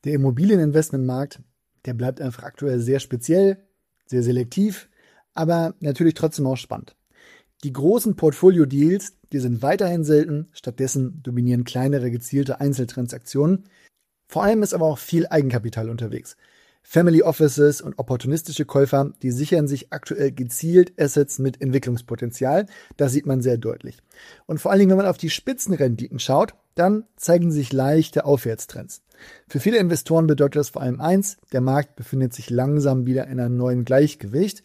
Der Immobilieninvestmentmarkt, der bleibt einfach aktuell sehr speziell, sehr selektiv, aber natürlich trotzdem auch spannend. Die großen Portfolio-Deals, die sind weiterhin selten, stattdessen dominieren kleinere gezielte Einzeltransaktionen. Vor allem ist aber auch viel Eigenkapital unterwegs. Family Offices und opportunistische Käufer, die sichern sich aktuell gezielt Assets mit Entwicklungspotenzial. Das sieht man sehr deutlich. Und vor allen Dingen, wenn man auf die Spitzenrenditen schaut, dann zeigen sich leichte Aufwärtstrends. Für viele Investoren bedeutet das vor allem eins: Der Markt befindet sich langsam wieder in einem neuen Gleichgewicht.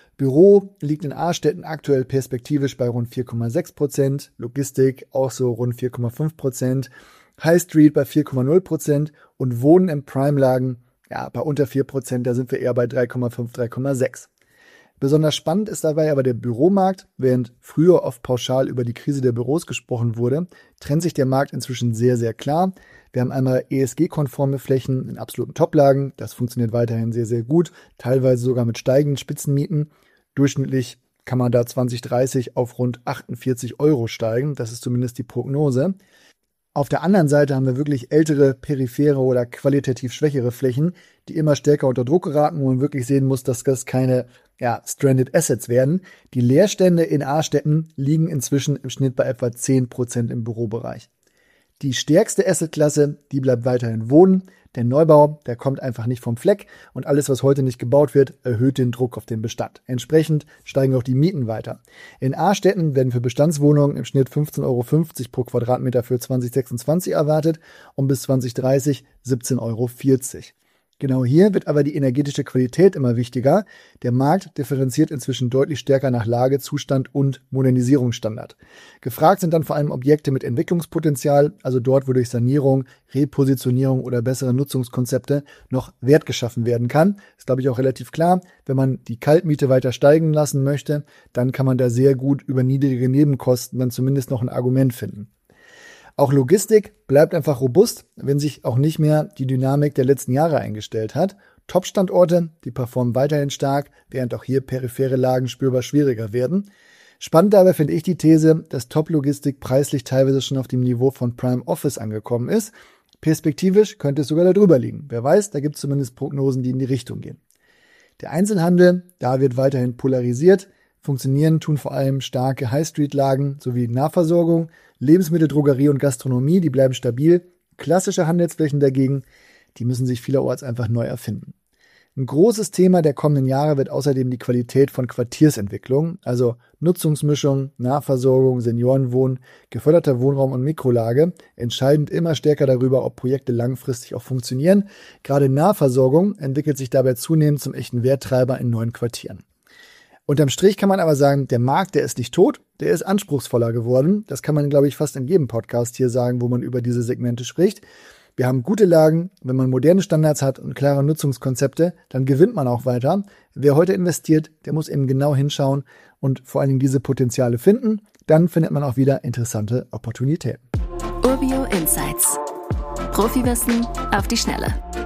Büro liegt in A-Städten aktuell perspektivisch bei rund 4,6%, Logistik auch so rund 4,5%, High Street bei 4,0% und Wohnen in Prime-Lagen bei unter 4%, da sind wir eher bei 3,5, 3,6. Besonders spannend ist dabei aber der Büromarkt. Während früher oft pauschal über die Krise der Büros gesprochen wurde, trennt sich der Markt inzwischen sehr, sehr klar. Wir haben einmal ESG-konforme Flächen in absoluten Toplagen. Das funktioniert weiterhin sehr, sehr gut, teilweise sogar mit steigenden Spitzenmieten. Durchschnittlich kann man da 2030 auf rund 48 € steigen. Das ist zumindest die Prognose. Auf der anderen Seite haben wir wirklich ältere, periphere oder qualitativ schwächere Flächen, die immer stärker unter Druck geraten, wo man wirklich sehen muss, dass das keine Stranded Assets werden. Die Leerstände in A-Städten liegen inzwischen im Schnitt bei etwa 10% im Bürobereich. Die stärkste Assetklasse, die bleibt weiterhin Wohnen. Der Neubau, der kommt einfach nicht vom Fleck und alles, was heute nicht gebaut wird, erhöht den Druck auf den Bestand. Entsprechend steigen auch die Mieten weiter. In A-Städten werden für Bestandswohnungen im Schnitt 15,50 € pro Quadratmeter für 2026 erwartet und bis 2030 17,40 €. Genau hier wird aber die energetische Qualität immer wichtiger. Der Markt differenziert inzwischen deutlich stärker nach Lage, Zustand und Modernisierungsstandard. Gefragt sind dann vor allem Objekte mit Entwicklungspotenzial, also dort, wo durch Sanierung, Repositionierung oder bessere Nutzungskonzepte noch Wert geschaffen werden kann. Ist, glaube ich, auch relativ klar. Wenn man die Kaltmiete weiter steigen lassen möchte, dann kann man da sehr gut über niedrige Nebenkosten dann zumindest noch ein Argument finden. Auch Logistik bleibt einfach robust, wenn sich auch nicht mehr die Dynamik der letzten Jahre eingestellt hat. Top-Standorte, die performen weiterhin stark, während auch hier periphere Lagen spürbar schwieriger werden. Spannend dabei finde ich die These, dass Top-Logistik preislich teilweise schon auf dem Niveau von Prime Office angekommen ist. Perspektivisch könnte es sogar darüber liegen. Wer weiß, da gibt es zumindest Prognosen, die in die Richtung gehen. Der Einzelhandel, da wird weiterhin polarisiert. Funktionieren tun vor allem starke High-Street-Lagen sowie Nahversorgung, Lebensmittel, Drogerie und Gastronomie, die bleiben stabil. Klassische Handelsflächen dagegen, die müssen sich vielerorts einfach neu erfinden. Ein großes Thema der kommenden Jahre wird außerdem die Qualität von Quartiersentwicklung, also Nutzungsmischung, Nahversorgung, Seniorenwohnen, geförderter Wohnraum und Mikrolage, entscheidend immer stärker darüber, ob Projekte langfristig auch funktionieren. Gerade Nahversorgung entwickelt sich dabei zunehmend zum echten Werttreiber in neuen Quartieren. Unterm Strich kann man aber sagen, der Markt, der ist nicht tot, der ist anspruchsvoller geworden. Das kann man, glaube ich, fast in jedem Podcast hier sagen, wo man über diese Segmente spricht. Wir haben gute Lagen, wenn man moderne Standards hat und klare Nutzungskonzepte, dann gewinnt man auch weiter. Wer heute investiert, der muss eben genau hinschauen und vor allen Dingen diese Potenziale finden. Dann findet man auch wieder interessante Opportunitäten. Urbio Insights. Profiwissen auf die Schnelle.